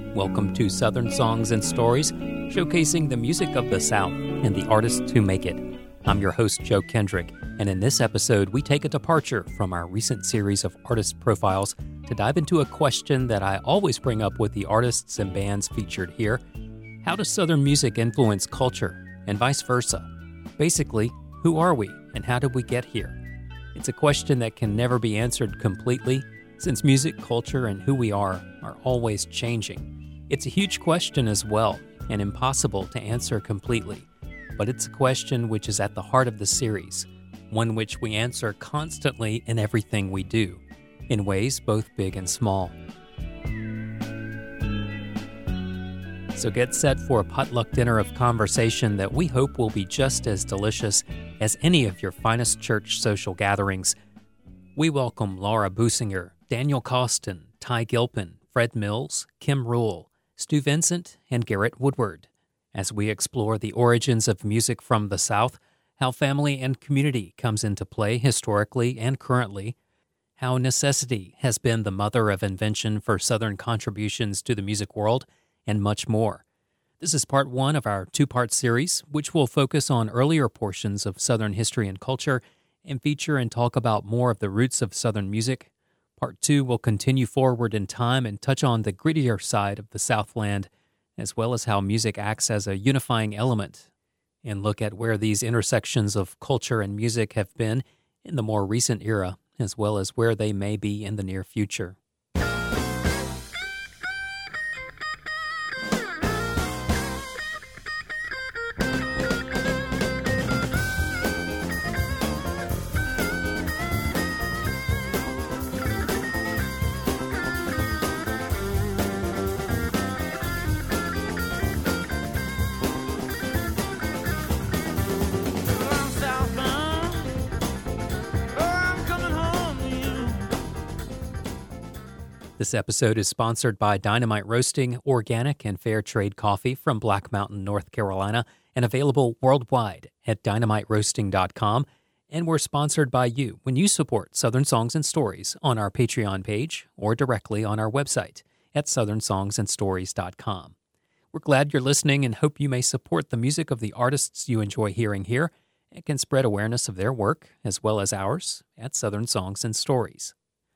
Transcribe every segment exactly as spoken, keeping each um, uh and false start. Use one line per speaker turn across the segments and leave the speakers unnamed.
Welcome to Southern Songs and Stories, showcasing the music of the South and the artists who make it. I'm your host, Joe Kendrick, and in this episode, we take a departure from our recent series of artist profiles to dive into a question that I always bring up with the artists and bands featured here. How does Southern music influence culture, and vice versa? Basically, who are we, and how did we get here? It's a question that can never be answered completely, since music, culture, and who we are are always changing. It's a huge question as well, and impossible to answer completely. But it's a question which is at the heart of the series, one which we answer constantly in everything we do, in ways both big and small. So get set for a potluck dinner of conversation that we hope will be just as delicious as any of your finest church social gatherings. We welcome Laura Businger, Daniel Costin, Ty Gilpin, Fred Mills, Kim Rule, Stu Vincent, and Garrett Woodward, as we explore the origins of music from the South, how family and community comes into play historically and currently, how necessity has been the mother of invention for Southern contributions to the music world, and much more. This is part one of our two-part series, which will focus on earlier portions of Southern history and culture and feature and talk about more of the roots of Southern music. Part two will continue forward in time and touch on the grittier side of the Southland, as well as how music acts as a unifying element, and look at where these intersections of culture and music have been in the more recent era, as well as where they may be in the near future. This episode is sponsored by Dynamite Roasting, organic and fair trade coffee from Black Mountain, North Carolina, and available worldwide at dynamite roasting dot com. And we're sponsored by you when you support Southern Songs and Stories on our Patreon page or directly on our website at southern songs and stories dot com. We're glad you're listening and hope you may support the music of the artists you enjoy hearing here and can spread awareness of their work, as well as ours, at Southern Songs and Stories.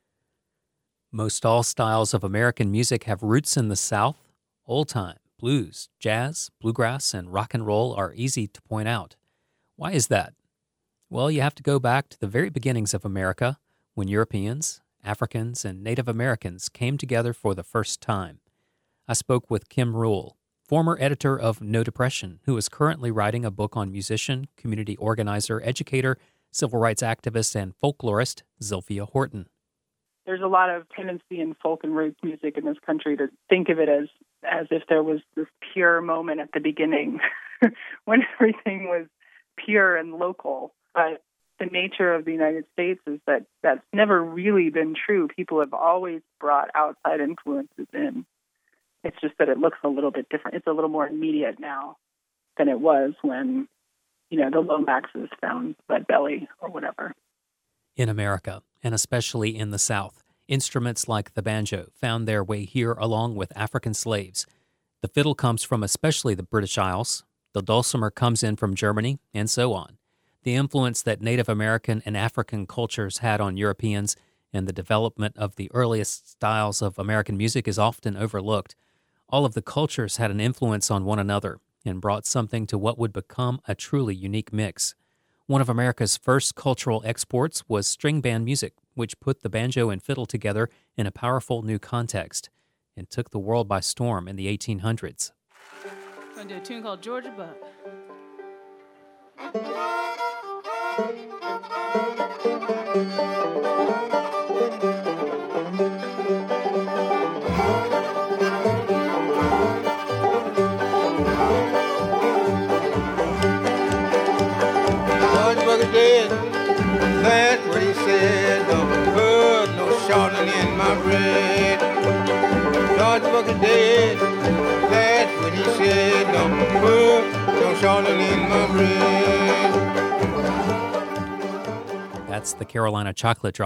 Most all styles of American music have roots in the South. Old time, blues, jazz, bluegrass, and rock and roll are easy to point out. Why is that? Well, you have to go back to the very beginnings of America, when Europeans, Africans, and Native Americans came together for the first time. I spoke with Kim Rule, former editor of No Depression, who is currently writing a book on musician, community organizer, educator, civil rights activist, and folklorist Zilphia Horton.
There's a lot of tendency in folk and roots music in this country to think of it as as if there was this pure moment at the beginning when everything was pure and local. But the nature of the United States is that that's never really been true. People have always brought outside influences in. It's just that it looks a little bit different. It's a little more immediate now than it was when, you know, the Lomaxes found Lead Belly or whatever.
In America, and especially in the South, instruments like the banjo found their way here along with African slaves. The fiddle comes from especially the British Isles, the dulcimer comes in from Germany, and so on. The influence that Native American and African cultures had on Europeans and the development of the earliest styles of American music is often overlooked. All of the cultures had an influence on one another and brought something to what would become a truly unique mix. One of America's first cultural exports was string band music, which put the banjo and fiddle together in a powerful new context and took the world by storm in the eighteen hundreds.
I'm going to do a tune called Georgia Buck.
Dead. That's what he said. Don't put no shortening in my bread. George Booker dead. That's what he said. Don't put no shortening in my bread.
That's the Carolina Chocolate Drops,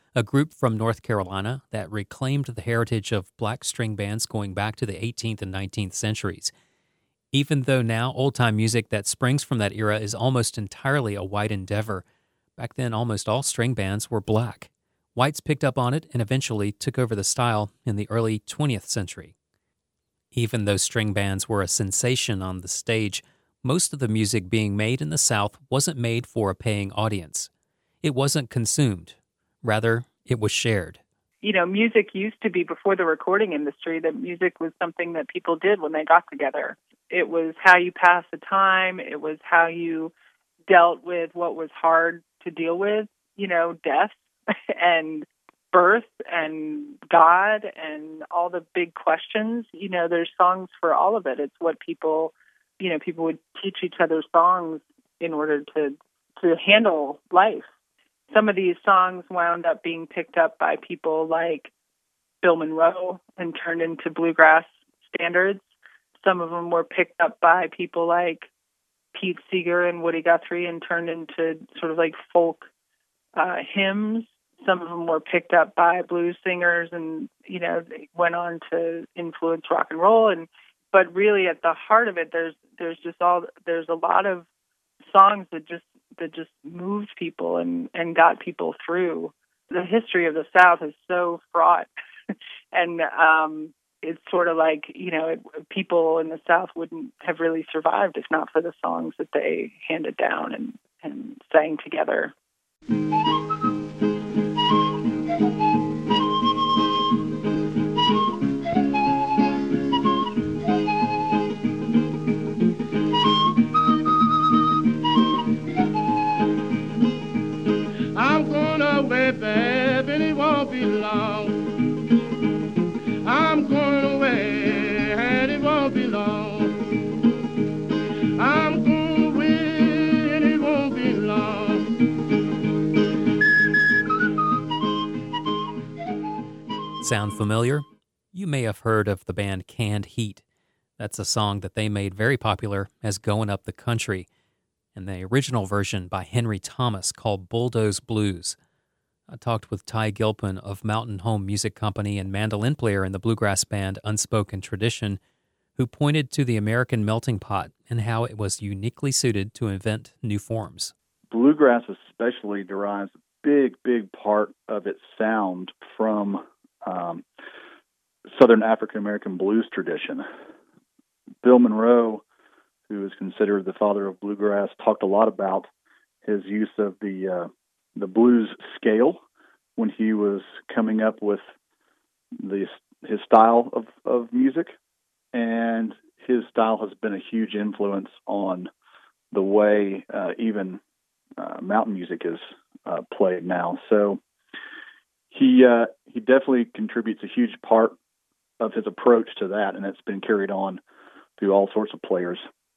a group from North Carolina that reclaimed the heritage of black string bands going back to the eighteenth and nineteenth centuries. Even though now old-time music that springs from that era is almost entirely a white endeavor, back then almost all string bands were black. Whites picked up on it and eventually took over the style in the early twentieth century. Even though string bands were a sensation on the stage, most of the music being made in the South wasn't made for a paying audience. It wasn't consumed. Rather, it was shared.
You know, music used to be, before the recording industry, that music was something that people did when they got together. It was how you passed the time. It was how you dealt with what was hard to deal with, you know, death and birth and God and all the big questions. You know, there's songs for all of it. It's what people, you know, people would teach each other songs in order to to handle life. Some of these songs wound up being picked up by people like Bill Monroe and turned into bluegrass standards. Some of them were picked up by people like Pete Seeger and Woody Guthrie and turned into sort of like folk uh, hymns. Some of them were picked up by blues singers, and you know they went on to influence rock and roll. And but really, at the heart of it, there's there's just all there's a lot of songs that just that just moved people and, and got people through. The history of the South is so fraught, and um, it's sort of like you know it, people in the South wouldn't have really survived if not for the songs that they handed down and, and sang together.
I'm going away, babe, and it won't be long. I'm going away, and it won't be long. I'm going away, and it won't be long.
Sound familiar? You may have heard of the band Canned Heat. That's a song that they made very popular as Going Up the Country, and the original version by Henry Thomas called Bulldoze Blues. I talked with Ty Gilpin of Mountain Home Music Company and mandolin player in the bluegrass band Unspoken Tradition, who pointed to the American melting pot and how it was uniquely suited to invent new forms.
Bluegrass especially derives a big, big part of its sound from um, Southern African-American blues tradition. Bill Monroe, who is considered the father of bluegrass, talked a lot about his use of the uh, the blues scale when he was coming up with the his style of, of music, and his style has been a huge influence on the way uh, even uh, mountain music is uh, played now. So he uh, he definitely contributes a huge part of his approach to that, and it's been carried on through all sorts of players.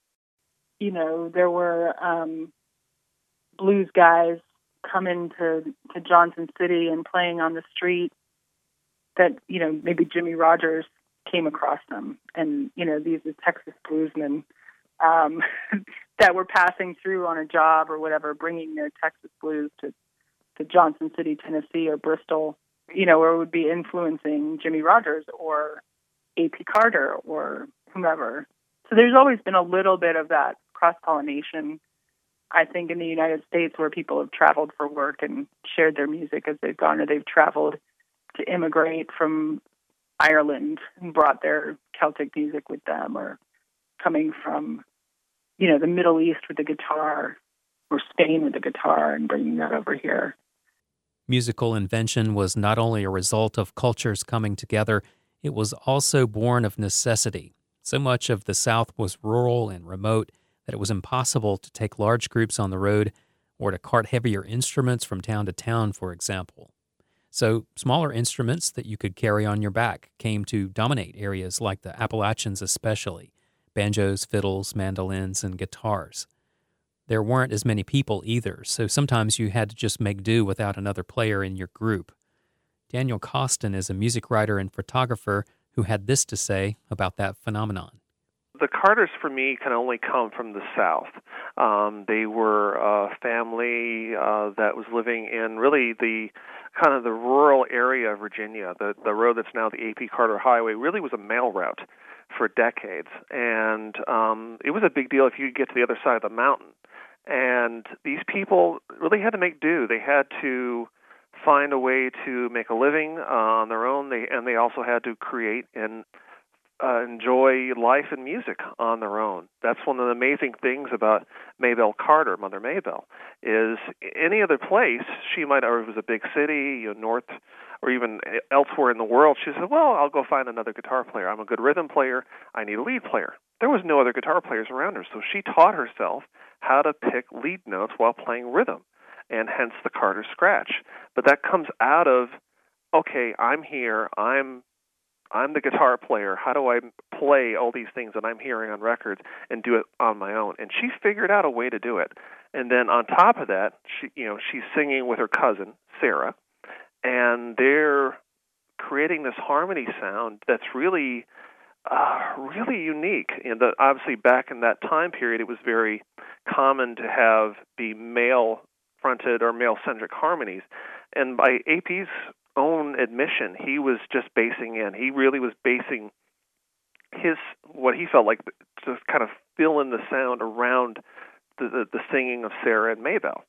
You know, there were um, blues guys coming to, to Johnson City and playing on the street that, you know, maybe Jimmy Rogers came across them. And, you know, these are Texas bluesmen um, that were passing through on a job or whatever, bringing their Texas blues to, to Johnson City, Tennessee or Bristol, you know, or would be influencing Jimmy Rogers or A P Carter or whomever. So there's always been a little bit of that cross-pollination, I think, in the United States, where people have traveled for work and shared their music as they've gone, or they've traveled to immigrate from Ireland and brought their Celtic music with them, or coming from, you know, the Middle East with the guitar, or Spain with the guitar and bringing that over here.
Musical invention was not only a result of cultures coming together, it was also born of necessity. So much of the South was rural and remote that it was impossible to take large groups on the road or to cart heavier instruments from town to town, for example. So smaller instruments that you could carry on your back came to dominate areas like the Appalachians especially, banjos, fiddles, mandolins, and guitars. There weren't as many people either, so sometimes you had to just make do without another player in your group. Daniel Costin is a music writer and photographer who had this to say about that phenomenon.
The Carters, for me, can only come from the South. Um, they were a family uh, that was living in really the kind of the rural area of Virginia. The the road that's now the A P Carter Highway really was a mail route for decades, and um, it was a big deal if you could get to the other side of the mountain. And these people really had to make do. They had to find a way to make a living uh, on their own. They and they also had to create and uh, enjoy life and music on their own. That's one of the amazing things about Maybelle Carter, Mother Maybelle, is any other place she might, or if it was a big city, you know, north or even elsewhere in the world, she said, well, I'll go find another guitar player. I'm a good rhythm player. I need a lead player. There was no other guitar players around her, so she taught herself how to pick lead notes while playing rhythm, and hence the Carter scratch. But that comes out of, okay, I'm here, I'm I'm the guitar player. How do I play all these things that I'm hearing on records and do it on my own? And she figured out a way to do it. And then on top of that, she, you know, she's singing with her cousin, Sarah, and they're creating this harmony sound that's really, uh, really unique. And the, obviously, back in that time period, it was very common to have the male-fronted or male-centric harmonies. And by A P's own admission, he was just basing in. He really was basing his, what he felt like, to kind of fill in the sound around the, the, the singing of Sarah and Maybelle.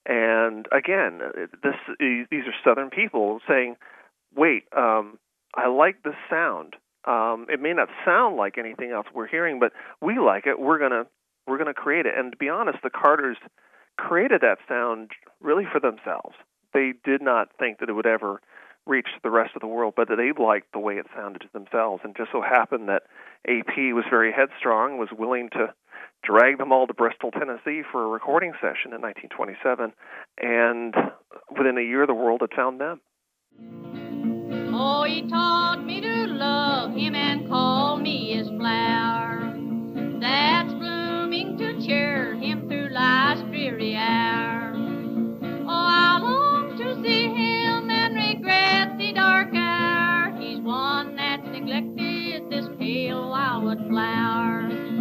And again, this these are Southern people saying, wait, um, I like this sound. Um, it may not sound like anything else we're hearing, but we like it. We're gonna we're gonna create it. And to be honest, the Carters created that sound really for themselves. They did not think that it would ever reach the rest of the world, but that they liked the way it sounded to themselves. And just so happened that A P was very headstrong, was willing to drag them all to Bristol, Tennessee for a recording session in nineteen twenty-seven, and within a year the world had found them.
Oh, he taught me to love him and call me his flower, that's blooming to cheer him through life's dreary hour. Oh, I long to see him and regret the dark hour. He's one that's neglected, this pale wildwood flower.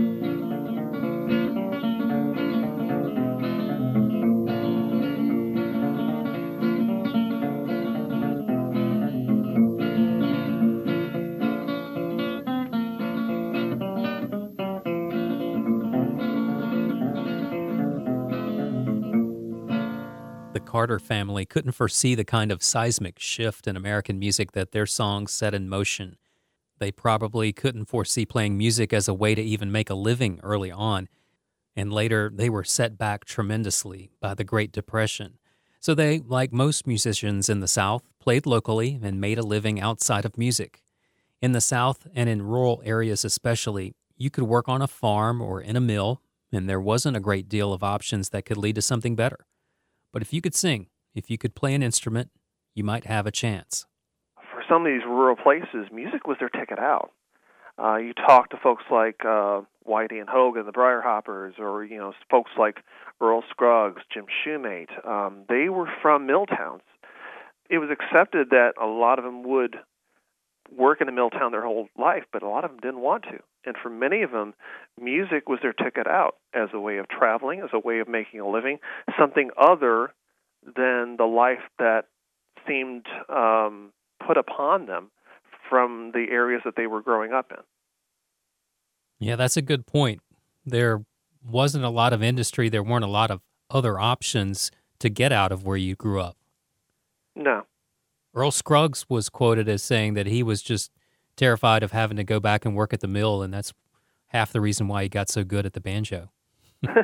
The Carter family couldn't foresee the kind of seismic shift in American music that their songs set in motion. They probably couldn't foresee playing music as a way to even make a living early on, and later they were set back tremendously by the Great Depression. So they, like most musicians in the South, played locally and made a living outside of music. In the South, and in rural areas especially, you could work on a farm or in a mill, and there wasn't a great deal of options that could lead to something better. But if you could sing, if you could play an instrument, you might have a chance.
For some of these rural places, music was their ticket out. Uh, you talk to folks like uh, Whitey and Hogan, the Briarhoppers, or you know folks like Earl Scruggs, Jim Shoemate. Um, they were from mill towns. It was accepted that a lot of them would work in a mill town their whole life, but a lot of them didn't want to. And for many of them, music was their ticket out as a way of traveling, as a way of making a living, something other than the life that seemed um, put upon them from the areas that they were growing up in.
Yeah, that's a good point. There wasn't a lot of industry. There weren't a lot of other options to get out of where you grew up.
No.
Earl Scruggs was quoted as saying that he was just terrified of having to go back and work at the mill, and that's half the reason why he got so good at the banjo.
and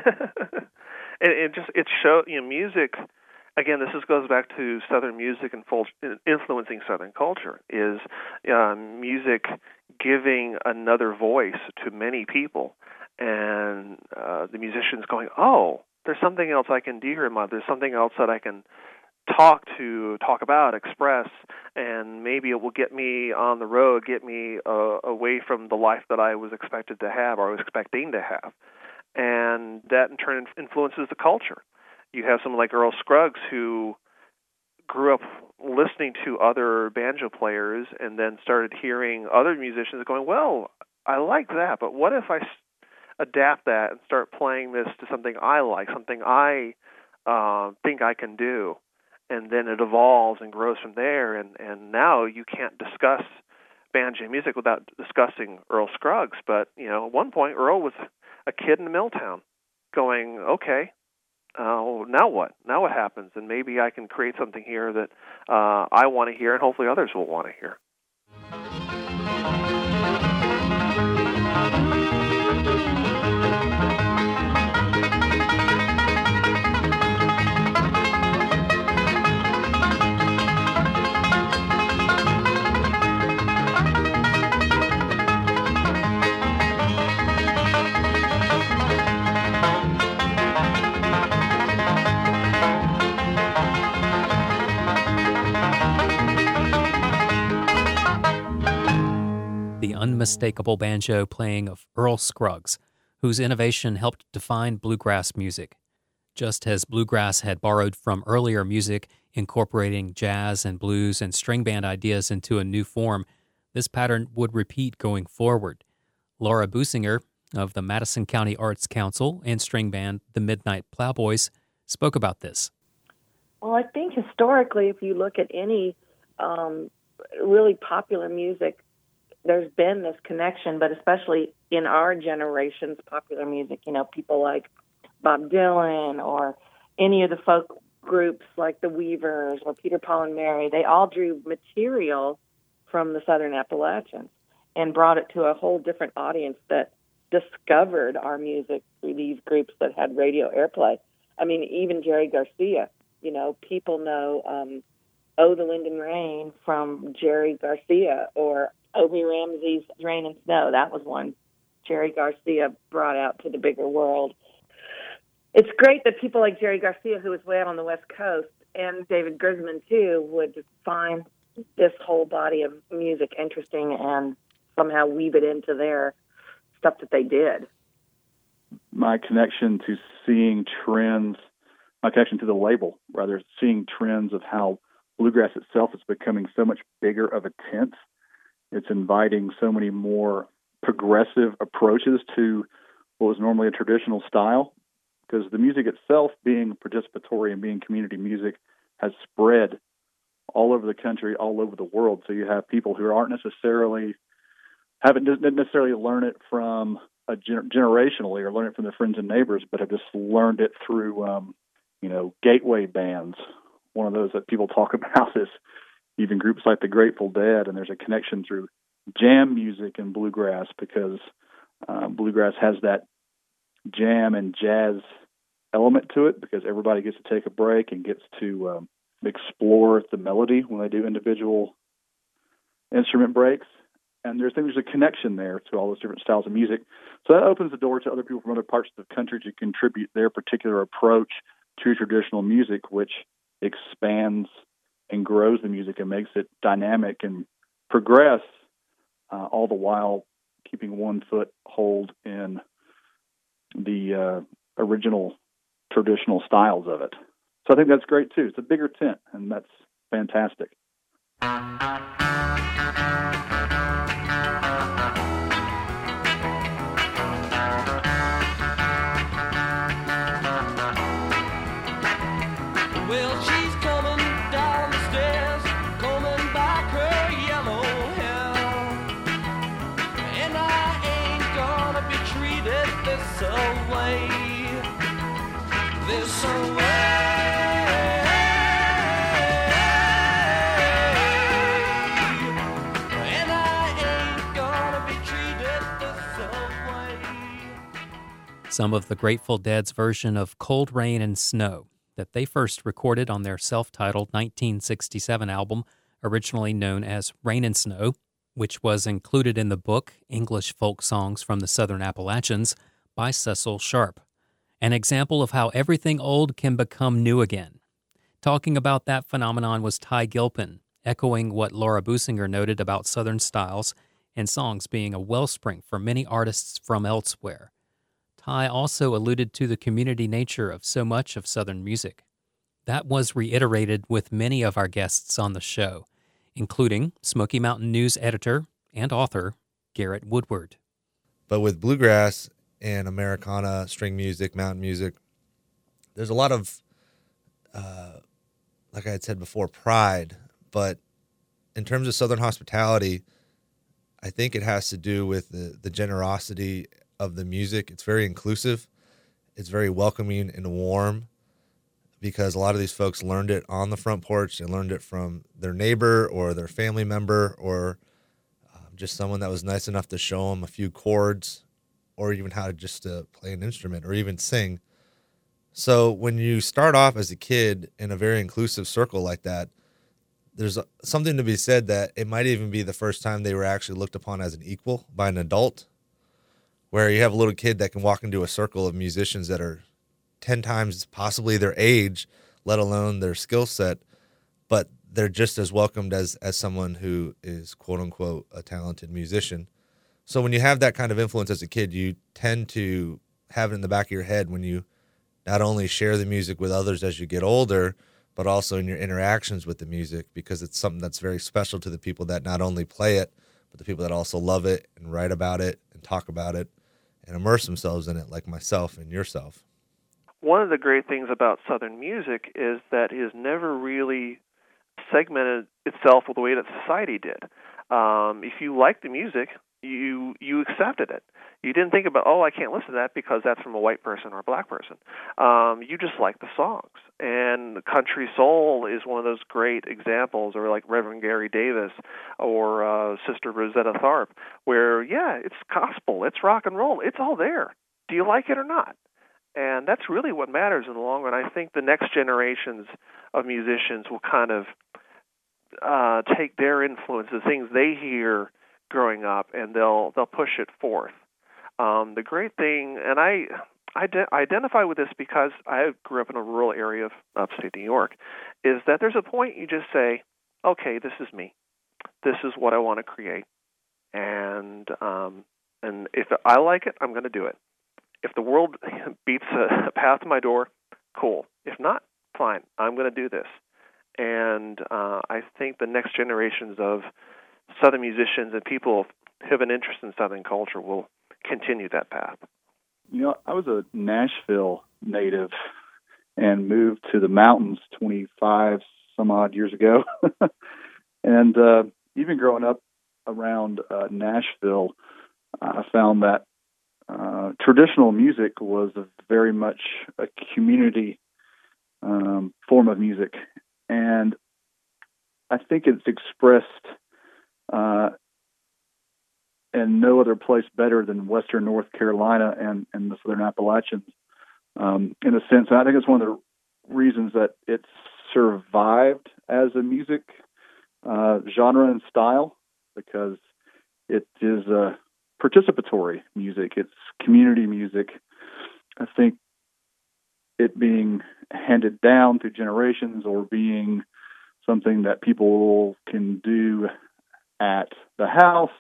it just it show you know music. Again, this is, goes back to Southern music and fol- influencing Southern culture. Is uh, music giving another voice to many people, and uh, the musicians going, "Oh, there's something else I can do here in my life. There's something else that I can talk to, talk about, express, and maybe it will get me on the road, get me uh, away from the life that I was expected to have or I was expecting to have." And that in turn influences the culture. You have someone like Earl Scruggs who grew up listening to other banjo players and then started hearing other musicians going, well, I like that, but what if I s- adapt that and start playing this to something I like, something I uh, think I can do? and then it evolves and grows from there. And, and now you can't discuss banjo music without discussing Earl Scruggs. But, you know, at one point, Earl was a kid in Milltown going, okay, uh, now what? Now what happens? And maybe I can create something here that uh, I want to hear, and hopefully others will want to hear.
The unmistakable banjo playing of Earl Scruggs, whose innovation helped define bluegrass music. Just as bluegrass had borrowed from earlier music, incorporating jazz and blues and string band ideas into a new form, this pattern would repeat going forward. Laura Businger of the Madison County Arts Council and string band The Midnight Plowboys spoke about this.
Well, I think historically, if you look at any um, really popular music, there's been this connection, but especially in our generation's popular music, you know, people like Bob Dylan or any of the folk groups like the Weavers or Peter, Paul, and Mary, they all drew material from the Southern Appalachians and brought it to a whole different audience that discovered our music through these groups that had radio airplay. I mean, even Jerry Garcia, you know, people know um, Oh, the Linden Rain from Jerry Garcia, or Obie Ramsey's Rain and Snow. That was one Jerry Garcia brought out to the bigger world. It's great that people like Jerry Garcia, who was way out on the West Coast, and David Grisman, too, would find this whole body of music interesting and somehow weave it into their stuff that they did.
My connection to seeing trends, my connection to the label, rather, seeing trends of how bluegrass itself is becoming so much bigger of a tent. It's inviting so many more progressive approaches to what was normally a traditional style, because the music itself, being participatory and being community music, has spread all over the country, all over the world. So you have people who aren't necessarily, haven't necessarily learned it from a gener- generationally or learned it from their friends and neighbors, but have just learned it through, um, you know, gateway bands. One of those that people talk about is even groups like the Grateful Dead, and there's a connection through jam music and bluegrass, because uh, bluegrass has that jam and jazz element to it, because everybody gets to take a break and gets to um, explore the melody when they do individual instrument breaks. And there's, there's a connection there to all those different styles of music. So that opens the door to other people from other parts of the country to contribute their particular approach to traditional music, which expands and grows the music and makes it dynamic and progress, uh, all the while keeping one foot hold in the uh, original traditional styles of it. So I think that's great too. It's a bigger tent, and that's fantastic.
Well, she's coming down the stairs, combing back her yellow hair, and I ain't gonna be treated this away, this away. And I ain't gonna be treated this away.
Some of the Grateful Dead's version of Cold Rain and Snow that they first recorded on their self-titled nineteen sixty-seven album, originally known as Rain and Snow, which was included in the book English Folk Songs from the Southern Appalachians by Cecil Sharp. An example of how everything old can become new again. Talking about that phenomenon was Ty Gilpin, echoing what Laura Businger noted about Southern styles and songs being a wellspring for many artists from elsewhere. Ty also alluded to the community nature of so much of Southern music. That was reiterated with many of our guests on the show, including Smoky Mountain News editor and author Garrett Woodward.
But with bluegrass and Americana, string music, mountain music, there's a lot of uh, like I had said before, pride. But in terms of Southern hospitality, I think it has to do with the, the generosity of the music. It's very inclusive. It's very welcoming and warm, because a lot of these folks learned it on the front porch. They learned it from their neighbor or their family member, or um, just someone that was nice enough to show them a few chords, or even how to just uh, play an instrument or even sing. So when you start off as a kid in a very inclusive circle like that, there's something to be said that it might even be the first time they were actually looked upon as an equal by an adult, where you have a little kid that can walk into a circle of musicians that are ten times possibly their age, let alone their skill set, but they're just as welcomed as as someone who is quote unquote a talented musician. So when you have that kind of influence as a kid, you tend to have it in the back of your head when you not only share the music with others as you get older, but also in your interactions with the music, because it's something that's very special to the people that not only play it, but the people that also love it and write about it and talk about it and immerse themselves in it, like myself and yourself.
One of the great things about Southern music is that it has never really segmented itself the way that society did. Um, if you liked the music, you you accepted it. You didn't think about, oh, I can't listen to that because that's from a white person or a black person. Um, you just like the songs. And country soul is one of those great examples, or like Reverend Gary Davis or uh, Sister Rosetta Tharpe, where, yeah, it's gospel, it's rock and roll, it's all there. Do you like it or not? And that's really what matters in the long run. I think the next generations of musicians will kind of uh, take their influence, the things they hear growing up, and they'll they'll push it forth. Um, the great thing, and I, I de- identify with this because I grew up in a rural area of upstate New York, is that there's a point you just say, okay, this is me. This is what I want to create. And um, and if I like it, I'm going to do it. If the world beats a path to my door, cool. If not, fine. I'm going to do this. And uh, I think the next generations of Southern musicians and people who have an interest in Southern culture will continue that path.
You know, I was a Nashville native and moved to the mountains twenty-five some odd years ago. and uh, even growing up around uh, Nashville, I found that uh, traditional music was a very much a community um, form of music. And I think it's expressed uh, and no other place better than Western North Carolina and, and the Southern Appalachians, um, in a sense. And I think it's one of the reasons that it's survived as a music uh, genre and style, because it is uh, participatory music. It's community music. I think it being handed down through generations, or being something that people can do at the house,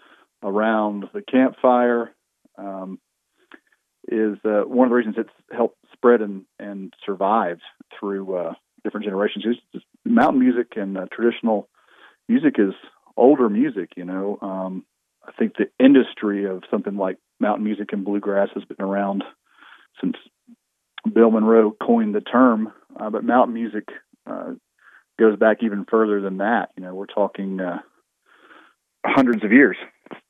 around the campfire, um, is uh, one of the reasons it's helped spread and, and survive through uh, different generations. It's just, mountain music and uh, traditional music is older music, you know. Um, I think the industry of something like mountain music and bluegrass has been around since Bill Monroe coined the term, uh, but mountain music uh, goes back even further than that. You know, we're talking uh, hundreds of years.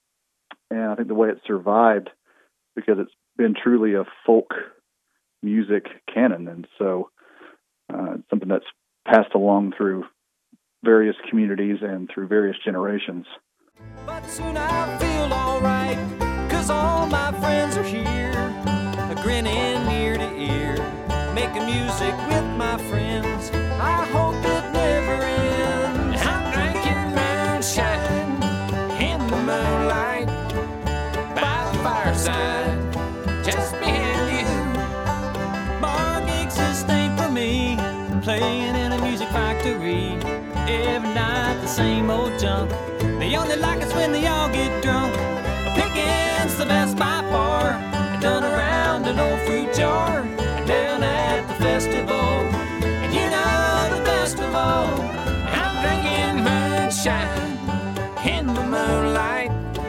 And I think the way it survived, because it's been truly a folk music canon. And so uh, it's something that's passed along through various communities and through various generations.
But soon I feel all right, 'cause all my friends are here, grinning ear to ear, making music with my friends. I hope it never ends. I'm drinking moonshine in the moonlight, by the fireside, just me and you. Bar gigs is thing for me, playing in a music factory. Every night the same old junk. They only like us when they all get drunk. Picking's the best by far. Done around an old fruit jar, down at the festival. And you know the best of all, I'm drinking moonshine in the moonlight,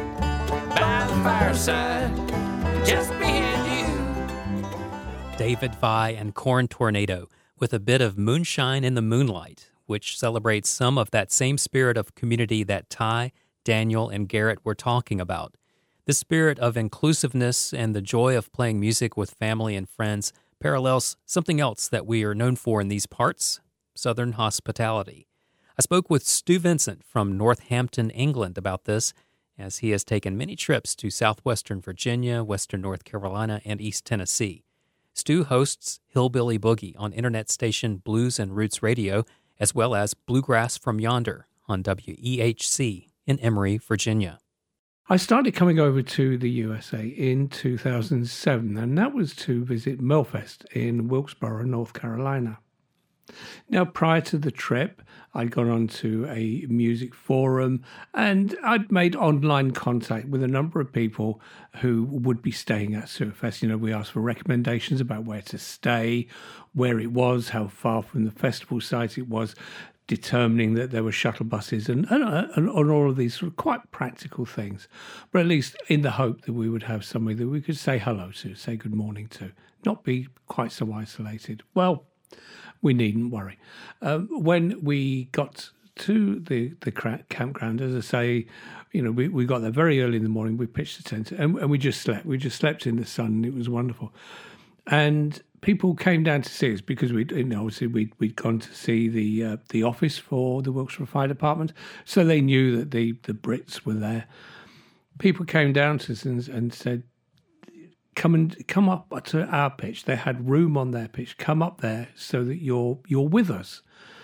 by the fireside, just me and you.
David Vai and Corn Tornado with a bit of Moonshine in the Moonlight, which celebrates some of that same spirit of community that Ty, Daniel, and Garrett were talking about. The spirit of inclusiveness and the joy of playing music with family and friends parallels something else that we are known for in these parts, Southern hospitality. I spoke with Stu Vincent from Northampton, England about this, as he has taken many trips to southwestern Virginia, western North Carolina, and East Tennessee. Stu hosts Hillbilly Boogie on internet station Blues and Roots Radio, as well as Bluegrass from Yonder on W E H C in Emory, Virginia.
I started coming over to the U S A in two thousand seven, and that was to visit Millfest in Wilkesboro, North Carolina. Now, prior to the trip, I'd gone on to a music forum and I'd made online contact with a number of people who would be staying at Surfest. You know, we asked for recommendations about where to stay, where it was, how far from the festival site it was, determining that there were shuttle buses and, and, and, and all of these sort of quite practical things. But at least in the hope that we would have somebody that we could say hello to, say good morning to, not be quite so isolated. Well, we needn't worry. Um, when we got to the, the campground, as I say, you know, we, we got there very early in the morning. We pitched the tent and, and we just slept. We just slept in the sun and it was wonderful. And people came down to see us because we, you know, obviously we'd, we'd gone to see the uh, the office for the Wilkesboro Fire Department. So they knew that the, the Brits were there. People came down to us and, and said, Come and come up to our pitch. They had room on their pitch. Come up there so that you're you're with us.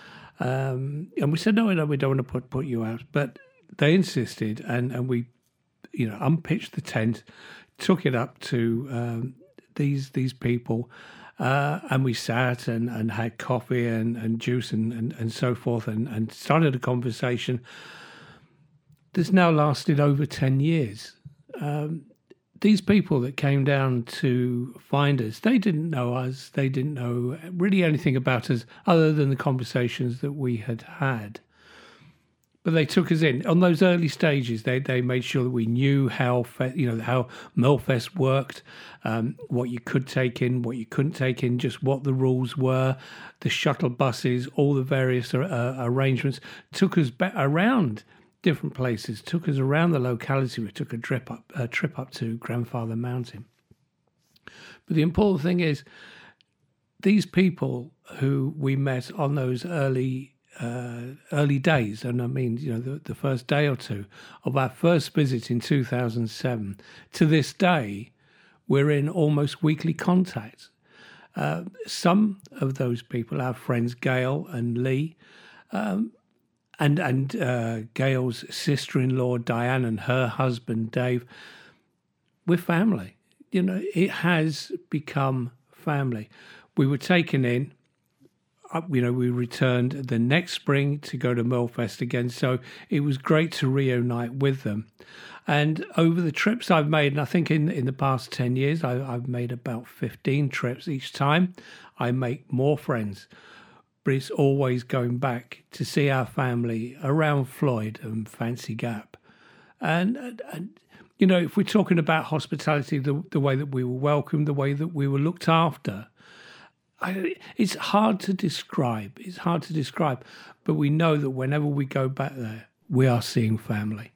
Um, and we said, no, no, we don't want to put put you out. But they insisted, and, and we, you know, unpitched the tent, took it up to um, these these people, uh, and we sat and, and had coffee and, and juice and, and, and so forth, and, and started a conversation that's now lasted over ten years. Um, These people that came down to find us, they didn't know us. They didn't know really anything about us other than the conversations that we had had. But they took us in. On those early stages, they, they made sure that we knew how you know how Millfest worked, um, what you could take in, what you couldn't take in, just what the rules were, the shuttle buses, all the various uh, arrangements. Took us back around different places, took us around the locality. We took a trip up, a trip up to Grandfather Mountain. But the important thing is, these people who we met on those early uh, early days, and I mean, you know, the, the first day or two of our first visit in two thousand seven, to this day, we're in almost weekly contact. Uh, some of those people, our friends Gail and Lee, um, And and uh, Gail's sister-in-law, Diane, and her husband, Dave, we're family. You know, it has become family. We were taken in. Uh, you know, we returned the next spring to go to Millfest again. So it was great to reunite with them. And over the trips I've made, and I think in, in the past ten years, I, I've made about fifteen trips each time. I make more friends. But it's always going back to see our family around Floyd and Fancy Gap. And, and, and you know, if we're talking about hospitality, the, the way that we were welcomed, the way that we were looked after, I, it's hard to describe. It's hard to describe. But we know that whenever we go back there, we are seeing family.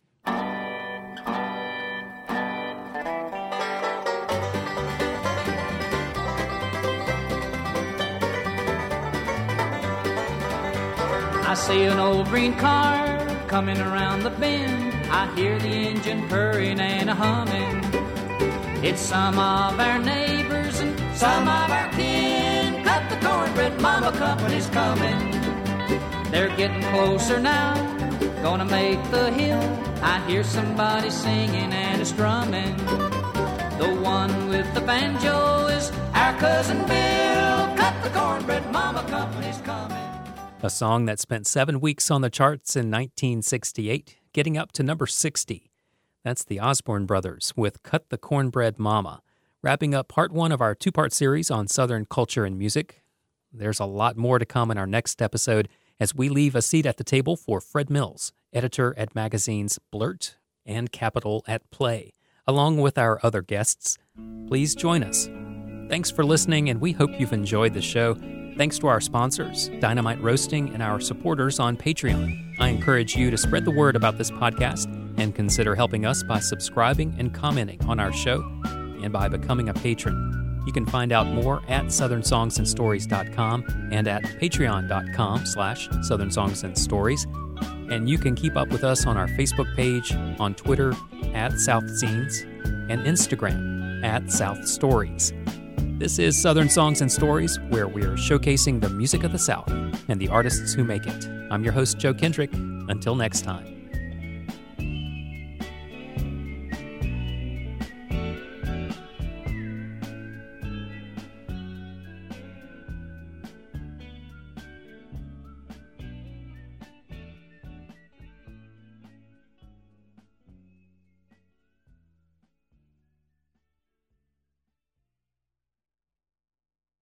I see an old green car coming around the bend. I hear the engine purring and a humming. It's some of our neighbors and some of our kin. Cut the Cornbread Mama Company's coming. They're getting closer now, gonna make the hill. I hear somebody singing and a strumming. The one with the banjo is our cousin Bill. Cut the Cornbread Mama Company's coming.
A song that spent seven weeks on the charts in nineteen sixty-eight, getting up to number sixty. That's the Osborne Brothers with Cut the Cornbread Mama, wrapping up part one of our two-part series on Southern culture and music. There's a lot more to come in our next episode as we leave a seat at the table for Fred Mills, editor at magazines Blurt and Capital at Play, along with our other guests. Please join us. Thanks for listening, and we hope you've enjoyed the show. Thanks to our sponsors, Dynamite Roasting, and our supporters on Patreon. I encourage you to spread the word about this podcast and consider helping us by subscribing and commenting on our show and by becoming a patron. You can find out more at southern songs and stories dot com and at patreon.com slash southern songs and stories. And you can keep up with us on our Facebook page, on Twitter at South Scenes, and Instagram at South Stories. This is Southern Songs and Stories, where we are showcasing the music of the South and the artists who make it. I'm your host, Joe Kendrick. Until next time.